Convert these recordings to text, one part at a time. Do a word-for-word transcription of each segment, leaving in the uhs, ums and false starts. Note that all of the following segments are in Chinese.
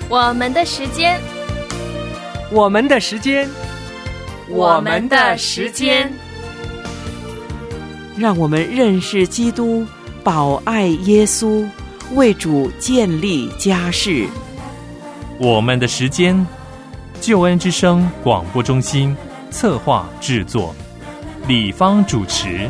我们的时间， 我们的时间， 我们的时间， 让我们认识基督，保爱耶稣，为主建立家室。 我们的时间，救恩之声广播中心策划制作，李芳主持。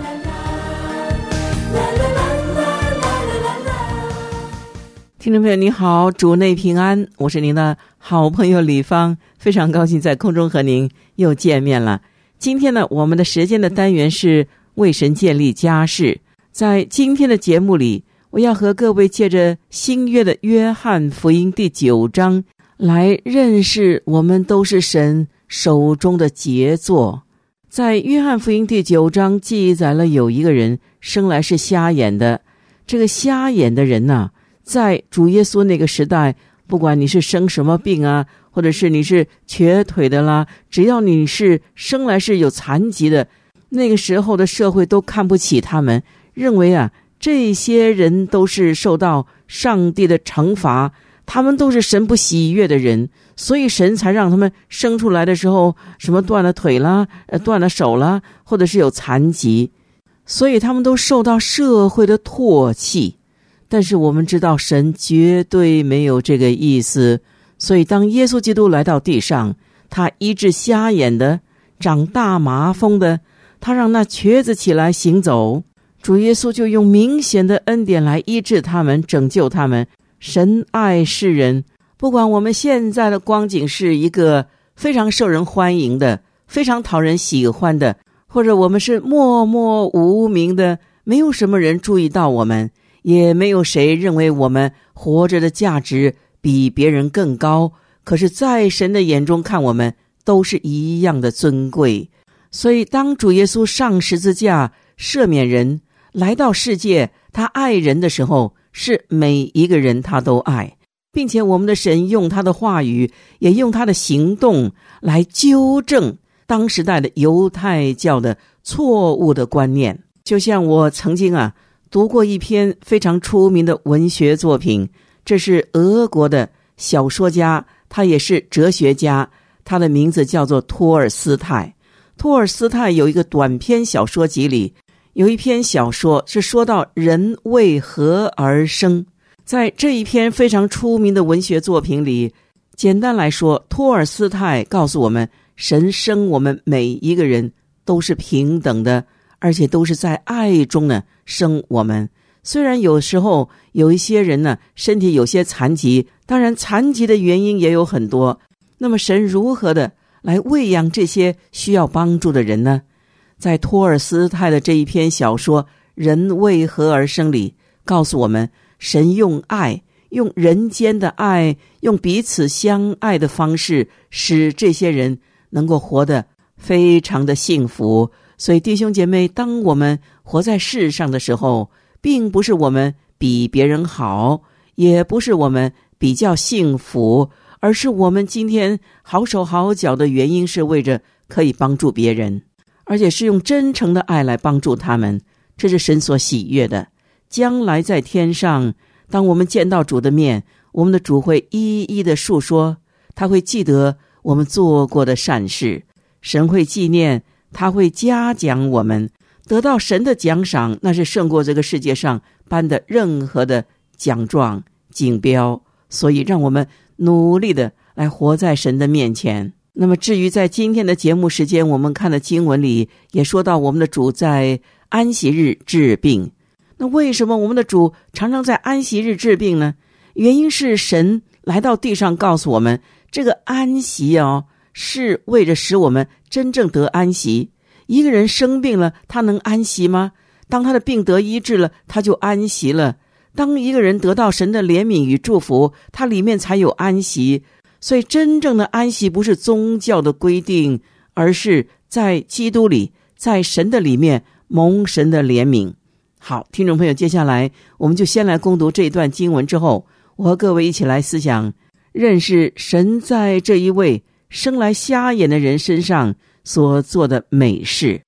听众朋友你好，主内平安，我是您的好朋友李芳，非常高兴在空中和您又见面了。今天呢，我们的时间的单元是为神建立家室。在今天的节目里，我要和各位借着新约的约翰福音第九章来认识我们都是神手中的杰作。在约翰福音第九章记载了有一个人生来是瞎眼的，这个瞎眼的人啊，在主耶稣那个时代，不管你是生什么病啊，或者是你是瘸腿的啦，只要你是生来是有残疾的，那个时候的社会都看不起他们，认为啊，这些人都是受到上帝的惩罚，他们都是神不喜悦的人，所以神才让他们生出来的时候什么断了腿啦，呃，断了手啦，或者是有残疾，所以他们都受到社会的唾弃。但是我们知道神绝对没有这个意思，所以当耶稣基督来到地上，他医治瞎眼的，长大麻风的，他让那瘸子起来行走，主耶稣就用明显的恩典来医治他们，拯救他们。神爱世人，不管我们现在的光景是一个非常受人欢迎的，非常讨人喜欢的，或者我们是默默无名的，没有什么人注意到我们，也没有谁认为我们活着的价值比别人更高，可是在神的眼中看我们都是一样的尊贵。所以当主耶稣上十字架赦免人，来到世界，他爱人的时候，是每一个人他都爱，并且我们的神用他的话语，也用他的行动来纠正当时代的犹太教的错误的观念。就像我曾经啊读过一篇非常出名的文学作品，这是俄国的小说家，他也是哲学家，他的名字叫做托尔斯泰。托尔斯泰有一个短篇小说集里，有一篇小说是说到人为何而生。在这一篇非常出名的文学作品里，简单来说，托尔斯泰告诉我们，神生我们每一个人都是平等的，而且都是在爱中呢生我们。虽然有时候有一些人呢身体有些残疾，当然残疾的原因也有很多，那么神如何的来喂养这些需要帮助的人呢？在托尔斯泰的这一篇小说《人为何而生》里告诉我们，神用爱，用人间的爱，用彼此相爱的方式，使这些人能够活得非常的幸福。所以弟兄姐妹，当我们活在世上的时候，并不是我们比别人好，也不是我们比较幸福，而是我们今天好手好脚的原因是为着可以帮助别人，而且是用真诚的爱来帮助他们，这是神所喜悦的。将来在天上，当我们见到主的面，我们的主会一一的述说，他会记得我们做过的善事，神会纪念，他会嘉奖我们，得到神的奖赏，那是胜过这个世界上颁的任何的奖状锦标。所以让我们努力的来活在神的面前。那么至于在今天的节目时间，我们看的经文里也说到我们的主在安息日治病。那为什么我们的主常常在安息日治病呢？原因是神来到地上告诉我们，这个安息哦，是为着使我们真正得安息。一个人生病了，他能安息吗？当他的病得医治了，他就安息了。当一个人得到神的怜悯与祝福，他里面才有安息。所以真正的安息不是宗教的规定，而是在基督里，在神的里面蒙神的怜悯。好，听众朋友，接下来我们就先来攻读这一段经文，之后我和各位一起来思想，认识神在这一位生来瞎眼的人身上所做的美事。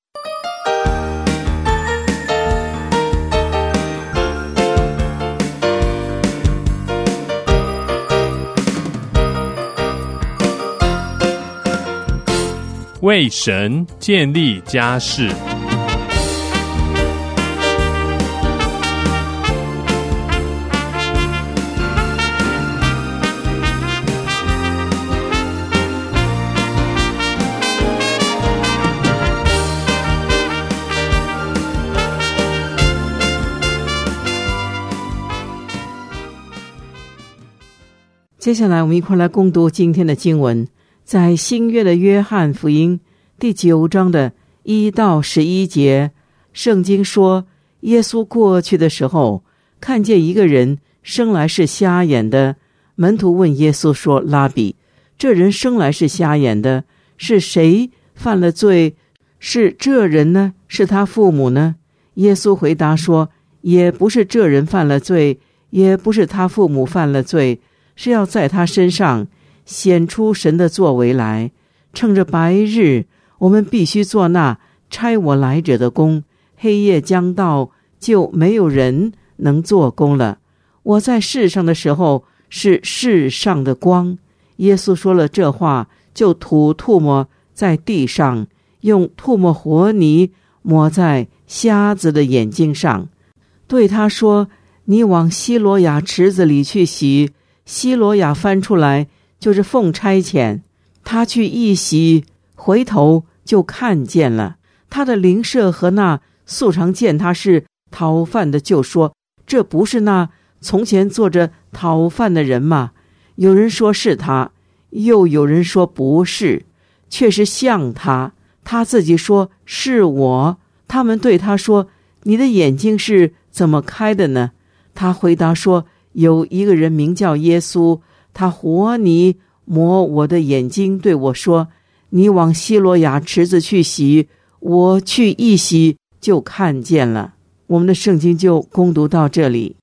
为神建立家室。 接下来我们一块来共读今天的经文，在新约的约翰福音第九章的一到十一节，圣经说，耶稣过去的时候，看见一个人生来是瞎眼的，门徒问耶稣说，拉比，这人生来是瞎眼的，是谁犯了罪？是这人呢？是他父母呢？耶稣回答说，也不是这人犯了罪，也不是他父母犯了罪，是要在他身上显出神的作为来。趁着白日，我们必须做那差我来者的工，黑夜将到，就没有人能做工了。我在世上的时候是世上的光。耶稣说了这话，就吐唾沫在地上，用唾沫和泥抹在瞎子的眼睛上，对他说，你往西罗亚池子里去洗。西罗亚翻出来，就是奉差遣。他去一洗，回头就看见了。他的邻舍和那素常见他是讨饭的，就说，这不是那从前坐着讨饭的人吗？有人说是他，又有人说不是，确实像他。他自己说是我。他们对他说，你的眼睛是怎么开的呢？他回答说，有一个人名叫耶稣，他和泥抹我的眼睛，对我说，你往西罗亚池子去洗。我去一洗，就看见了。我们的圣经就攻读到这里。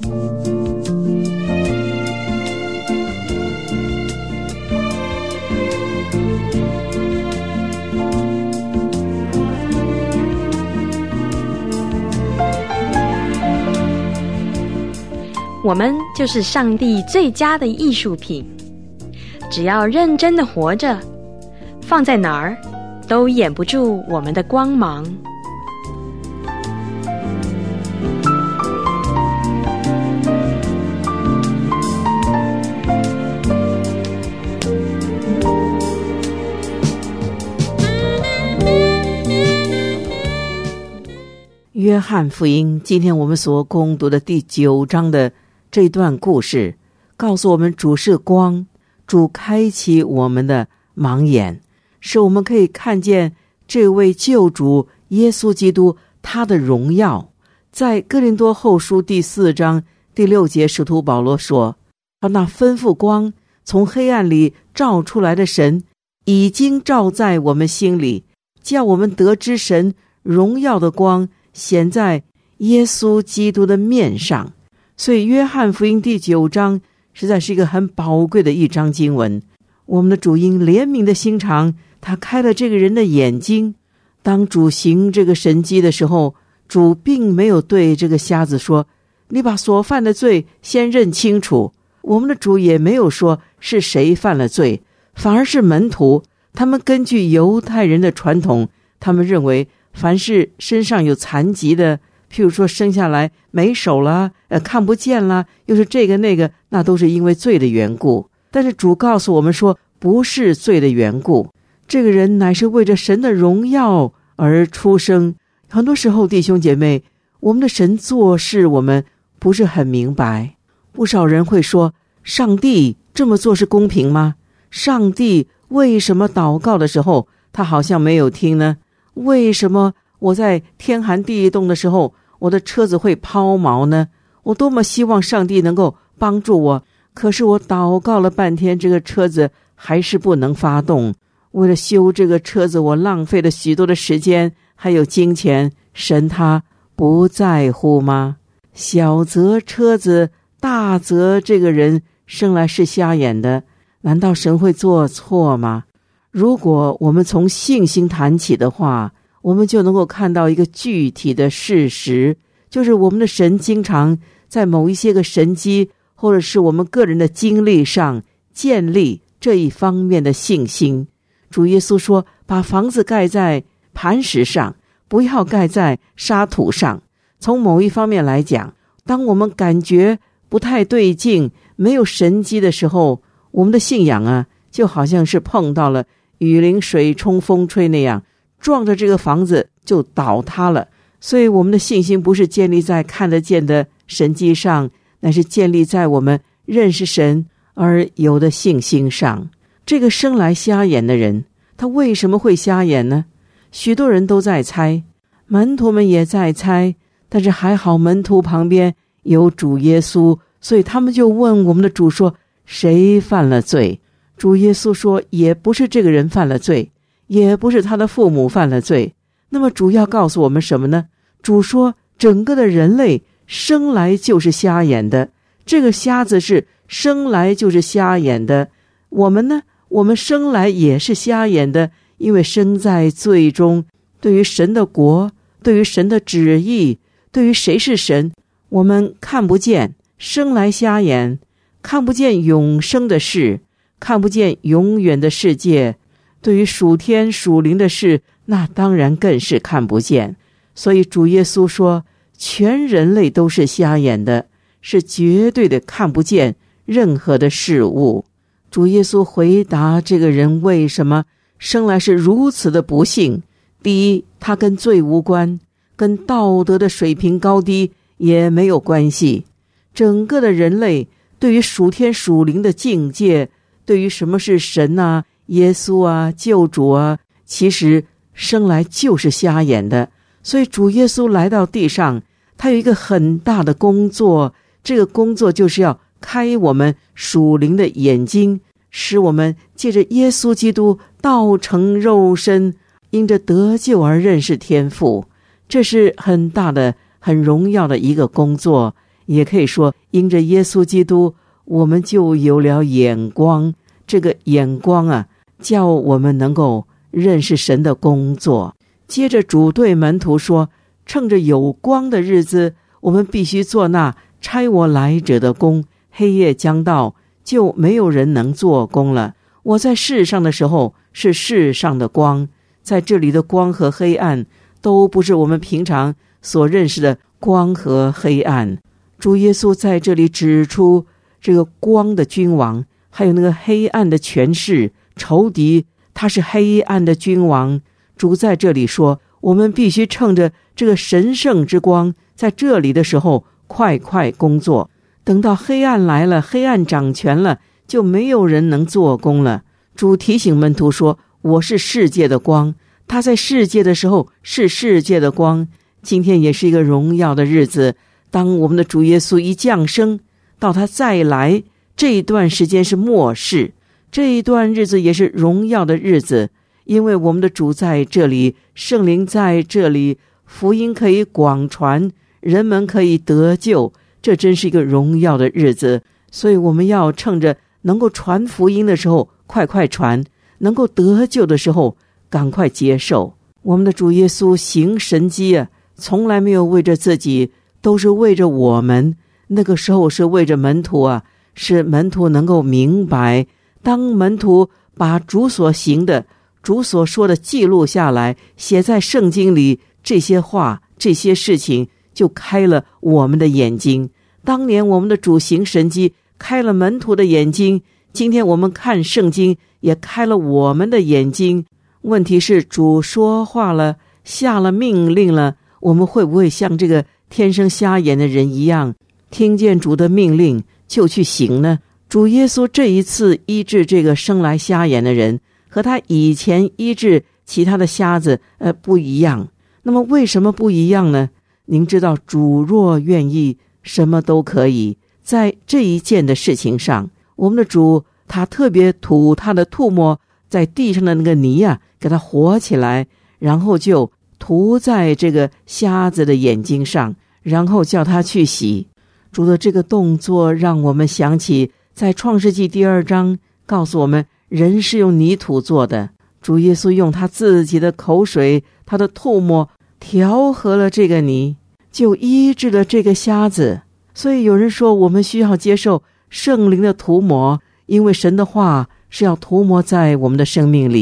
我们就是上帝最佳的艺术品，只要认真的活着，放在哪儿都掩不住我们的光芒。 约翰福音，今天我们所攻读的第九章的这段故事，告诉我们主是光，主开启我们的盲眼，使我们可以看见这位救主耶稣基督他的荣耀。在哥林多后书第四章第六节，使徒保罗说，那吩咐光从黑暗里照出来的神，已经照在我们心里，叫我们得知神荣耀的光显在耶稣基督的面上。所以约翰福音第九章实在是一个很宝贵的一章经文。我们的主因怜悯的心肠，他开了这个人的眼睛。当主行这个神迹的时候，主并没有对这个瞎子说，你把所犯的罪先认清楚。我们的主也没有说是谁犯了罪，反而是门徒，他们根据犹太人的传统，他们认为凡是身上有残疾的，譬如说生下来没手了，呃，看不见了，又是这个那个，那都是因为罪的缘故。但是主告诉我们说，不是罪的缘故，这个人乃是为着神的荣耀而出生。很多时候弟兄姐妹，我们的神做事我们不是很明白。不少人会说，上帝这么做是公平吗？上帝为什么祷告的时候他好像没有听呢？为什么我在天寒地冻的时候，我的车子会抛锚呢？我多么希望上帝能够帮助我，可是我祷告了半天，这个车子还是不能发动。为了修这个车子，我浪费了许多的时间还有金钱，神他不在乎吗？小则车子，大则这个人生来是瞎眼的，难道神会做错吗？如果我们从信心谈起的话，我们就能够看到一个具体的事实，就是我们的神经常在某一些个神迹或者是我们个人的经历上建立这一方面的信心。主耶稣说， 把房子盖在磐石上，不要盖在沙土上。从某一方面来讲，当我们感觉不太对劲，没有神机的时候，我们的信仰啊，就好像是碰到了雨淋水冲风吹那样，撞着这个房子就倒塌了。所以我们的信心不是建立在看得见的神迹上，乃是建立在我们认识神而有的信心上。这个生来瞎眼的人，他为什么会瞎眼呢？许多人都在猜，门徒们也在猜，但是还好门徒旁边有主耶稣，所以他们就问我们的主说，谁犯了罪？主耶稣说，也不是这个人犯了罪，也不是他的父母犯了罪。那么主要告诉我们什么呢？主说，整个的人类生来就是瞎眼的，这个瞎子是生来就是瞎眼的。我们呢，我们生来也是瞎眼的，因为生在罪中，对于神的国，对于神的旨意，对于谁是神，我们看不见，生来瞎眼，看不见永生的事，看不见永远的世界。对于属天属灵的事，那当然更是看不见。所以主耶稣说，全人类都是瞎眼的，是绝对的看不见任何的事物。主耶稣回答这个人为什么生来是如此的不幸。第一，他跟罪无关，跟道德的水平高低也没有关系。整个的人类对于属天属灵的境界，对于什么是神啊、耶稣啊、救主啊，其实生来就是瞎眼的。所以主耶稣来到地上，他有一个很大的工作，这个工作就是要开我们属灵的眼睛，使我们借着耶稣基督道成肉身，因着得救而认识天父。这是很大的很荣耀的一个工作，也可以说因着耶稣基督我们就有了眼光，这个眼光啊，叫我们能够认识神的工作。接着主对门徒说，趁着有光的日子，我们必须做那差我来者的工，黑夜将到，就没有人能做工了。我在世上的时候是世上的光。在这里的光和黑暗都不是我们平常所认识的光和黑暗。主耶稣在这里指出这个光的君王，还有那个黑暗的权势仇敌，他是黑暗的君王。主在这里说，我们必须趁着这个神圣之光在这里的时候快快工作，等到黑暗来了，黑暗掌权了，就没有人能做工了。主提醒门徒说，我是世界的光，他在世界的时候是世界的光。今天也是一个荣耀的日子，当我们的主耶稣一降生到他再来，这一段时间是末世，这一段日子也是荣耀的日子，因为我们的主在这里，圣灵在这里，福音可以广传，人们可以得救，这真是一个荣耀的日子。所以我们要趁着能够传福音的时候快快传，能够得救的时候赶快接受。我们的主耶稣行神迹啊，从来没有为着自己，都是为着我们。那个时候是为着门徒啊，是门徒能够明白，当门徒把主所行的、主所说的记录下来，写在圣经里，这些话、这些事情就开了我们的眼睛。当年我们的主行神迹，开了门徒的眼睛，今天我们看圣经也开了我们的眼睛。问题是主说话了，下了命令了，我们会不会像这个天生瞎眼的人一样，听见主的命令就去行呢？主耶稣这一次医治这个生来瞎眼的人，和他以前医治其他的瞎子呃不一样。那么为什么不一样呢？您知道，主若愿意，什么都可以。在这一件的事情上，我们的主他特别吐他的唾沫在地上的那个泥啊，给它活起来，然后就涂在这个瞎子的眼睛上，然后叫他去洗。主的这个动作让我们想起在创世纪第二章告诉我们，人是用泥土做的，主耶稣用他自己的口水，他的唾沫调和了这个泥，就医治了这个瞎子。所以有人说，我们需要接受圣灵的涂抹，因为神的话是要涂抹在我们的生命里。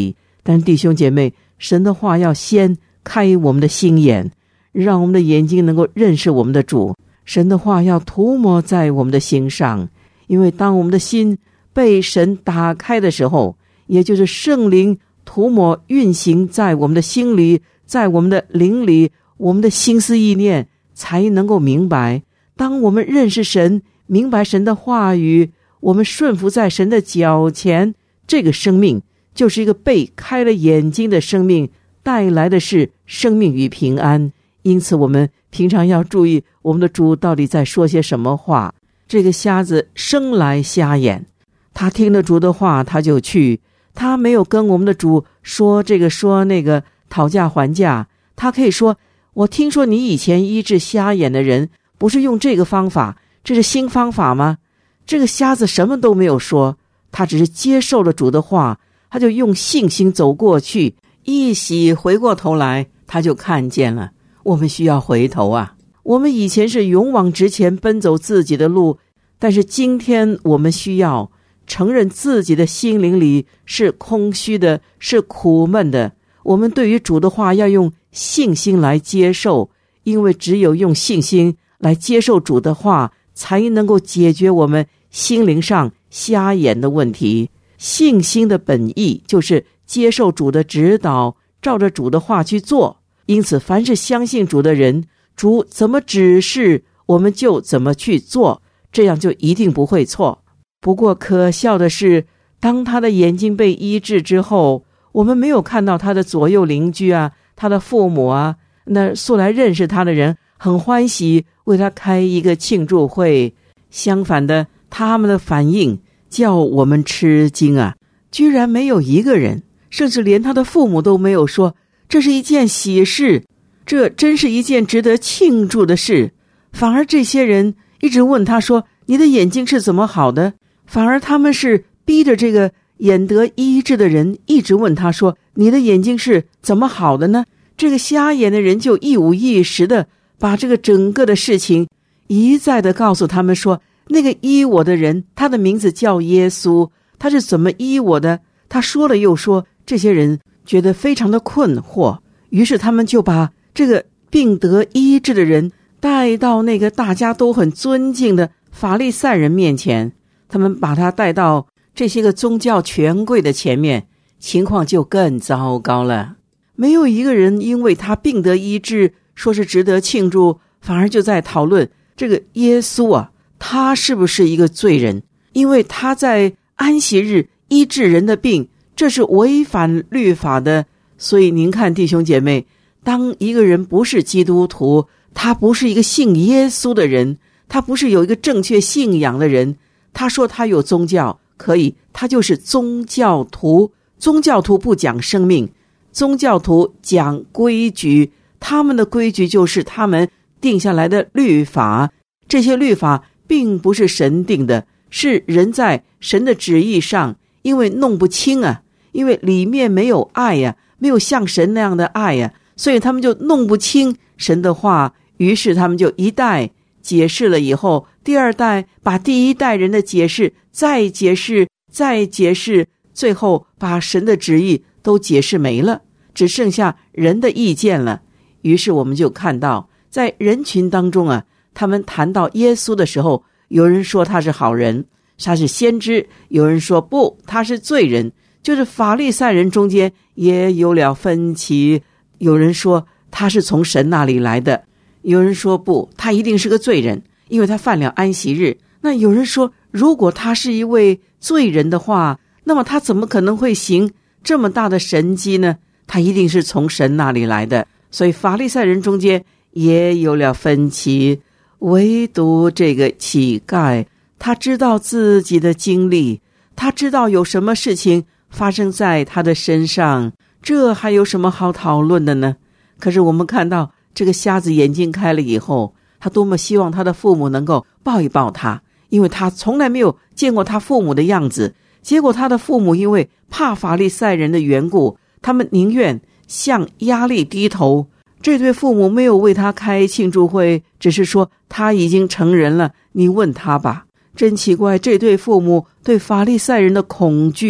但弟兄姐妹，神的话要先开我们的心眼，让我们的眼睛能够认识我们的主。神的话要涂抹在我们的心上，因为当我们的心被神打开的时候，也就是圣灵涂抹运行在我们的心里，在我们的灵里，我们的心思意念才能够明白。当我们认识神，明白神的话语，我们顺服在神的脚前，这个生命就是一个被开了眼睛的生命，带来的是生命与平安。因此我们平常要注意我们的主到底在说些什么话。这个瞎子生来瞎眼，他听了主的话他就去，他没有跟我们的主说这个说那个讨价还价。他可以说，我听说你以前医治瞎眼的人不是用这个方法，这是新方法吗？这个瞎子什么都没有说，他只是接受了主的话，他就用信心走过去，一洗回过头来他就看见了。我们需要回头啊！我们以前是勇往直前奔走自己的路，但是今天我们需要承认自己的心灵里是空虚的，是苦闷的。我们对于主的话要用信心来接受，因为只有用信心来接受主的话，才能够解决我们心灵上瞎眼的问题。信心的本意就是接受主的指导，照着主的话去做。因此凡是相信主的人，主怎么指示我们就怎么去做，这样就一定不会错。不过可笑的是，当他的眼睛被医治之后，我们没有看到他的左右邻居啊，他的父母啊，那素来认识他的人很欢喜为他开一个庆祝会。相反的，他们的反应叫我们吃惊啊，居然没有一个人，甚至连他的父母都没有说这是一件喜事，这真是一件值得庆祝的事。反而这些人一直问他说，你的眼睛是怎么好的？反而他们是逼着这个眼得医治的人一直问他说，你的眼睛是怎么好的呢？这个瞎眼的人就一五一十的把这个整个的事情一再的告诉他们说，那个医我的人他的名字叫耶稣，他是怎么医我的？他说了又说。这些人觉得非常的困惑，于是他们就把这个病得医治的人带到那个大家都很尊敬的法利赛人面前，他们把他带到这些个宗教权贵的前面，情况就更糟糕了。没有一个人因为他病得医治说是值得庆祝，反而就在讨论这个耶稣啊，他是不是一个罪人，因为他在安息日医治人的病，这是违反律法的。所以您看弟兄姐妹，当一个人不是基督徒，他不是一个信耶稣的人，他不是有一个正确信仰的人，他说他有宗教可以，他就是宗教徒。宗教徒不讲生命，宗教徒讲规矩，他们的规矩就是他们定下来的律法。这些律法并不是神定的，是人在神的旨意上，因为弄不清啊，因为里面没有爱呀、啊，没有像神那样的爱呀、啊，所以他们就弄不清神的话。于是他们就一代解释了以后，第二代把第一代人的解释再解释再解释，最后把神的旨意都解释没了，只剩下人的意见了。于是我们就看到在人群当中啊，他们谈到耶稣的时候，有人说他是好人，他是先知，有人说不，他是罪人。就是法利赛人中间也有了分歧，有人说他是从神那里来的，有人说不，他一定是个罪人，因为他犯了安息日。那有人说，如果他是一位罪人的话，那么他怎么可能会行这么大的神迹呢？他一定是从神那里来的。所以法利赛人中间也有了分歧，唯独这个乞丐，他知道自己的经历，他知道有什么事情发生在他的身上，这还有什么好讨论的呢？可是我们看到这个瞎子眼睛开了以后，他多么希望他的父母能够抱一抱他，因为他从来没有见过他父母的样子。结果他的父母因为怕法利赛人的缘故，他们宁愿向压力低头。这对父母没有为他开庆祝会，只是说他已经成人了，你问他吧。真奇怪，这对父母对法利赛人的恐惧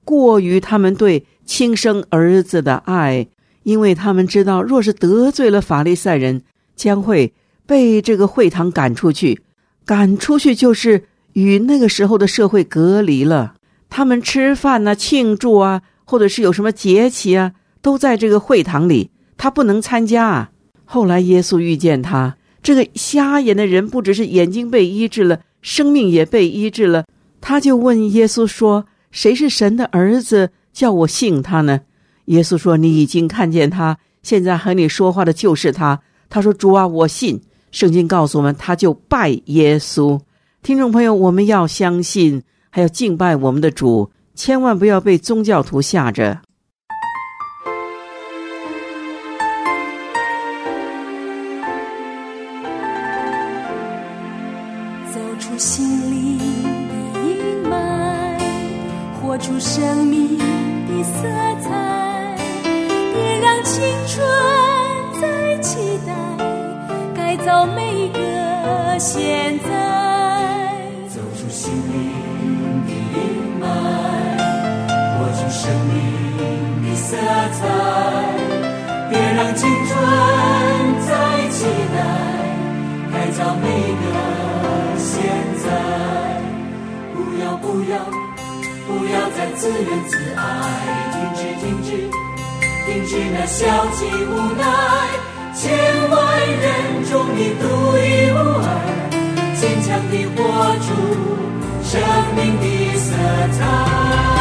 过于他们对亲生儿子的爱，因为他们知道若是得罪了法利赛人，将会被这个会堂赶出去，赶出去就是与那个时候的社会隔离了。他们吃饭啊、庆祝啊，或者是有什么节期啊，都在这个会堂里，他不能参加啊。后来耶稣遇见他，这个瞎眼的人不只是眼睛被医治了，生命也被医治了。他就问耶稣说，谁是神的儿子，叫我信他呢？耶稣说，你已经看见他，现在和你说话的就是他。他说，主啊，我信。圣经告诉我们，他就拜耶稣。听众朋友，我们要相信，还要敬拜我们的主，千万不要被宗教徒吓着。 走出心灵的阴霾，活出生命的色彩，点亮青春在期待，改造每个现在。 走出心灵的阴霾，活出生命的色彩，点亮青春在期待，改造每个现在。不要不要不要再自怨自艾，停止停止停止那消极无奈，千万人中你独一无二，坚强地活出生命的色彩。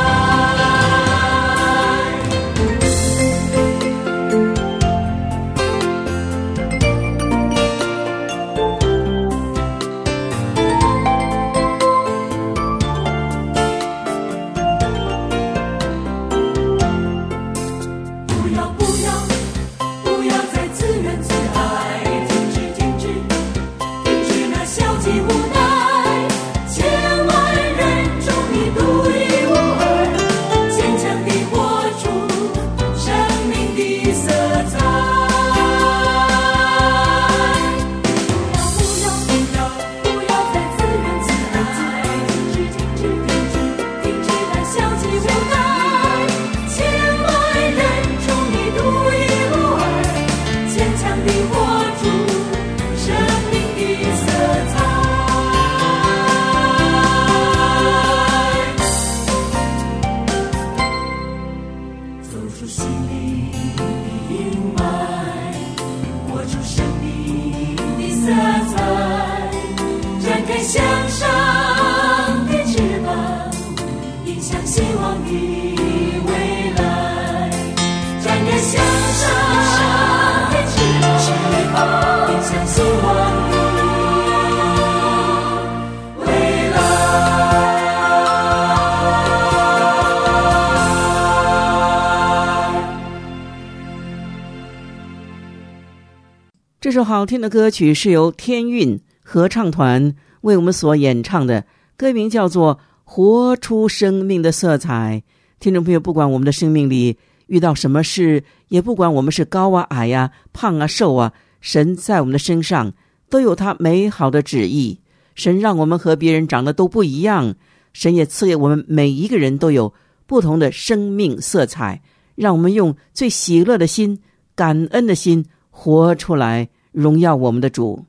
这首好听的歌曲是由天韵合唱团为我们所演唱的，歌名叫做《活出生命的色彩》。听众朋友，不管我们的生命里遇到什么事，也不管我们是高啊、矮啊、胖啊、瘦啊，神在我们的身上都有他美好的旨意。神让我们和别人长得都不一样，神也赐给我们每一个人都有不同的生命色彩，让我们用最喜乐的心、感恩的心活出来，荣耀我们的主。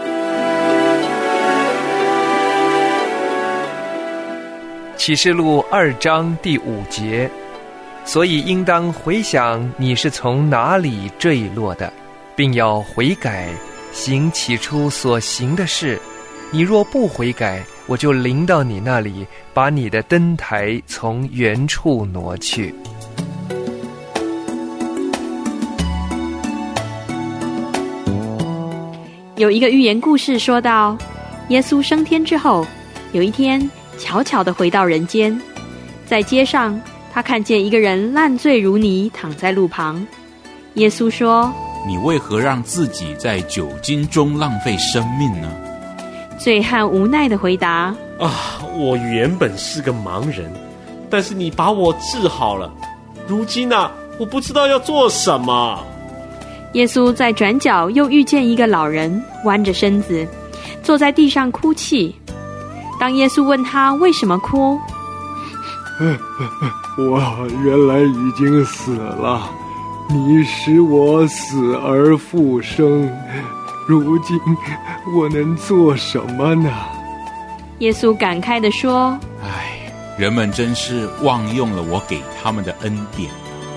启示录二章第五节，所以应当回想你是从哪里坠落的，并要悔改，行起初所行的事。你若不悔改，我就临到你那里，把你的灯台从原处挪去。 有一个寓言故事说到，耶稣升天之后，有一天悄悄地回到人间，在街上他看见一个人烂醉如泥，躺在路旁。耶稣说， 你为何让自己在酒精中浪费生命呢？ 醉汉无奈地回答， 啊，我原本是个盲人，但是你把我治好了，如今啊，我不知道要做什么。 耶稣在转角又遇见一个老人，弯着身子坐在地上哭泣。当耶稣问他为什么哭， 我原来已经死了，你使我死而复生，如今我能做什么呢？ 耶稣感慨地说： 唉，人们真是忘用了我给他们的恩典。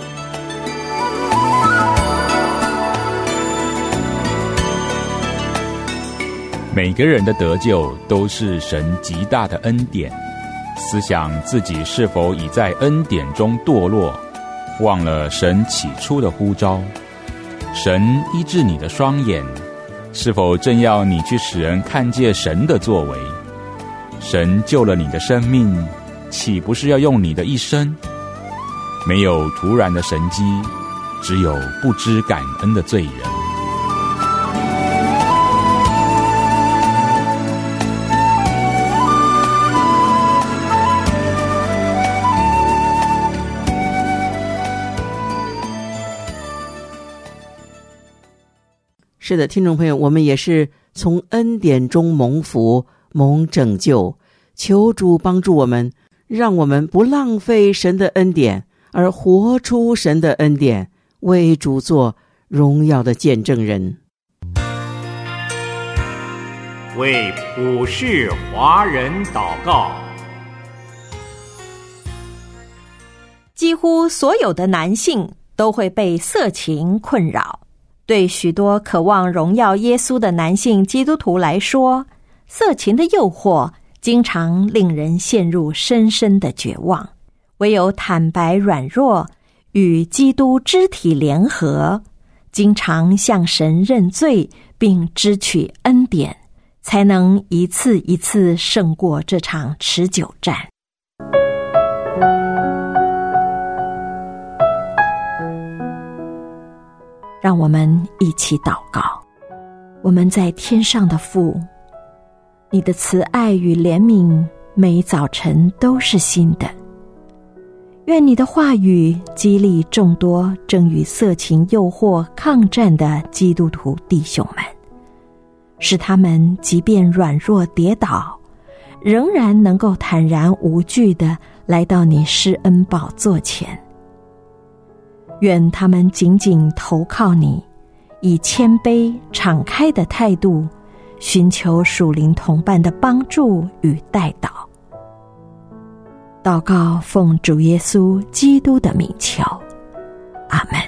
每个人的得救都是神极大的恩典，思想自己是否已在恩典中堕落，忘了神起初的呼召。神医治你的双眼，是否正要你去使人看见神的作为？神救了你的生命，岂不是要用你的一生？没有突然的神迹，只有不知感恩的罪人。 是的，听众朋友，我们也是从恩典中蒙福、蒙拯救，求主帮助我们，让我们不浪费神的恩典，而活出神的恩典，为主做荣耀的见证人。 为普世华人祷告。 几乎所有的男性都会被色情困扰。对许多渴望荣耀耶稣的男性基督徒来说，色情的诱惑经常令人陷入深深的绝望。唯有坦白软弱，与基督肢体联合，经常向神认罪，并支取恩典，才能一次一次胜过这场持久战。让我们一起祷告。我们在天上的父，你的慈爱与怜悯每早晨都是新的。愿你的话语激励众多正与色情诱惑抗战的基督徒弟兄们，使他们即便软弱跌倒，仍然能够坦然无惧地来到你施恩宝座前。愿他们紧紧投靠你，以谦卑敞开的态度寻求属灵同伴的帮助与代祷。祷告奉主耶稣基督的名求，阿们。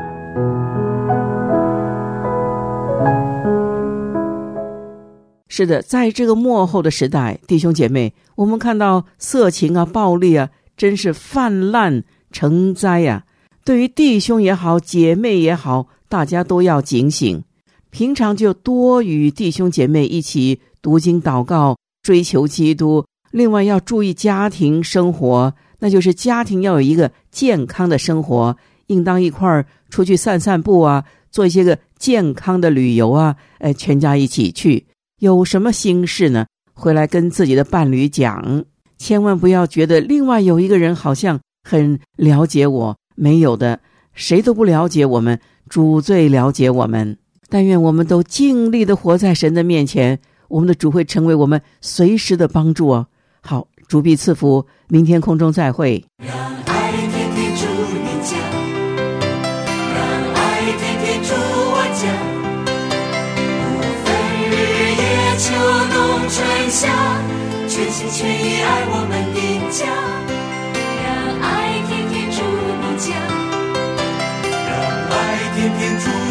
是的，在这个末后的时代，弟兄姐妹，我们看到色情啊、暴力啊，真是泛滥成灾呀、啊。对于弟兄也好，姐妹也好，大家都要警醒。平常就多与弟兄姐妹一起读经祷告，追求基督。另外要注意家庭生活，那就是家庭要有一个健康的生活，应当一块儿出去散散步啊，做一些个健康的旅游啊，哎，全家一起去。有什么心事呢，回来跟自己的伴侣讲，千万不要觉得另外有一个人好像很了解我，没有的，谁都不了解我们，主最了解我们。但愿我们都尽力的活在神的面前，我们的主会成为我们随时的帮助哦。好，主必赐福，明天空中再会。 让爱天天住你家，让爱天天住我家，不分日夜秋冬春夏，全心全意爱我们的家。让爱天天住你家，让爱天天住